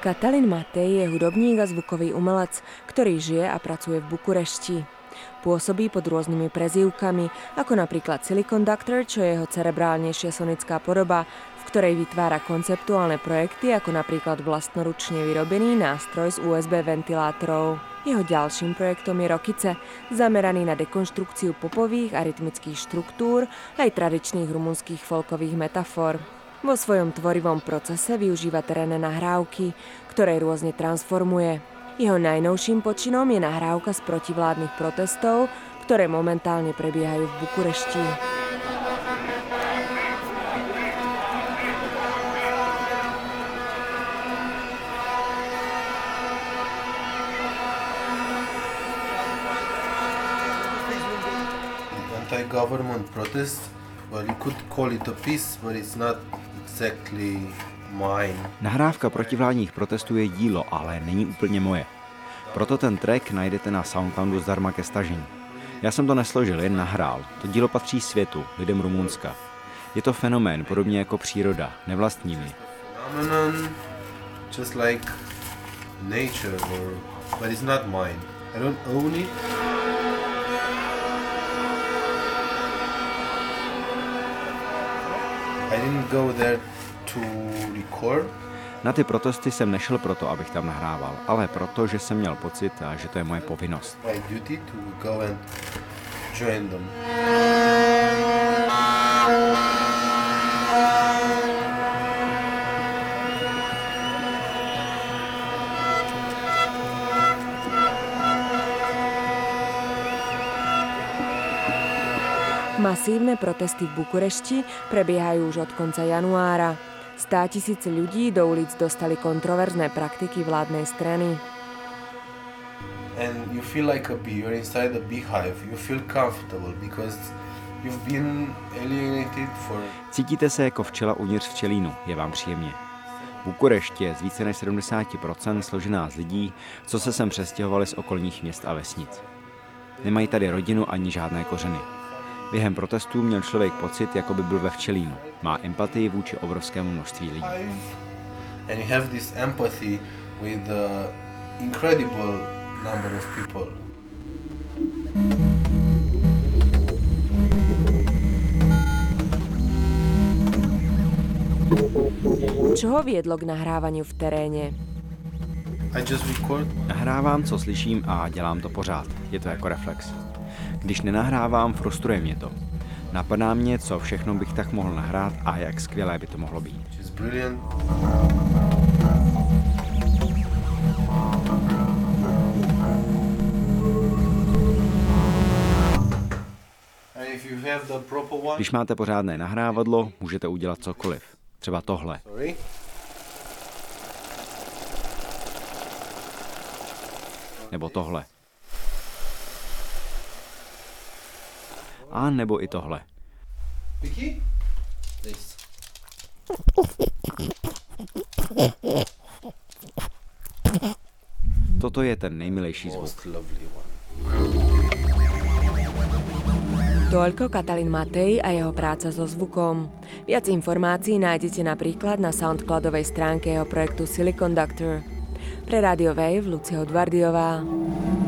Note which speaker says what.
Speaker 1: Katalin Matej je hudobník a zvukový umelec, ktorý žije a pracuje v Bukurešti. Pôsobí pod rôznymi prezývkami, ako napríklad Siliconductor, čo je jeho cerebrálnejšia sonická podoba, v ktorej vytvára konceptuálne projekty, ako napríklad vlastnoručne vyrobený nástroj z USB ventilátorov. Jeho ďalším projektom je Rokice, zameraný na dekonštrukciu popových a rytmických štruktúr aj tradičných rumunských folkových metafor. Vo svojom tvorivom procese využíva terénne nahrávky, ktoré rôzne transformuje. Jeho najnovším počinom je nahrávka z protivládnych protestov, ktoré momentálne prebiehajú v Bukurešti.
Speaker 2: Anti-government protest, well, you could call it a piece, but it's not exactly mine.
Speaker 3: Nahrávka protivládních protestů je dílo, ale není úplně moje. Proto ten track najdete na Soundcloudu zdarma ke stažení. Já jsem to nesložil, jen nahrál. To dílo patří světu, lidem Rumunska. Je to fenomén, podobně jako příroda, nevlastní mi.
Speaker 2: Phenomenon, just like nature, but it's not mine. I don't own it. I didn't go there to record.
Speaker 3: Na ty protesty jsem nešel proto, abych tam nahrával, ale proto, že jsem měl pocit, že to je moje povinnost.
Speaker 2: My duty to go and join them.
Speaker 1: Masívne protesty v Bukurešti prebiehajú už od konca januára. 100 000 ľudí do ulic dostali kontroverzné praktiky vládnej strany.
Speaker 2: And you feel like a bee, you're inside a beehive. You feel comfortable because you've been alienated for...
Speaker 3: Cítíte se jako včela uvnitř včelínu, je vám příjemně. Bukurešť je z více než 70% složená z lidí, co se sem přestěhovali z okolních měst a vesnic. Nemají tady rodinu ani žádné kořeny. Během protestů měl člověk pocit, jako by byl ve včelínu. Má empatii vůči obrovskému množství lidí.
Speaker 2: And you have this empathy with the incredible number of people.
Speaker 1: Čo ho viedlo k nahrávaniu v teréne?
Speaker 2: I just record.
Speaker 3: Nahrávám, co slyším a dělám to pořád. Je to jako reflex. Když nenahrávám, frustruje mě to. Napadá mě, co všechno bych tak mohl nahrát a jak skvělé by to mohlo být. Když máte pořádné nahrávadlo, můžete udělat cokoliv. Třeba tohle. Nebo tohle. A nebo i tohle. Toto je ten nejmilejší zvuk.
Speaker 1: Toľko Katalin Matej a jeho práca so zvukom. Viac informácií nájdete napríklad na Soundcloudovej stránke jeho projektu Siliconductor. Pre Radio Wave Lucia Odvardiová.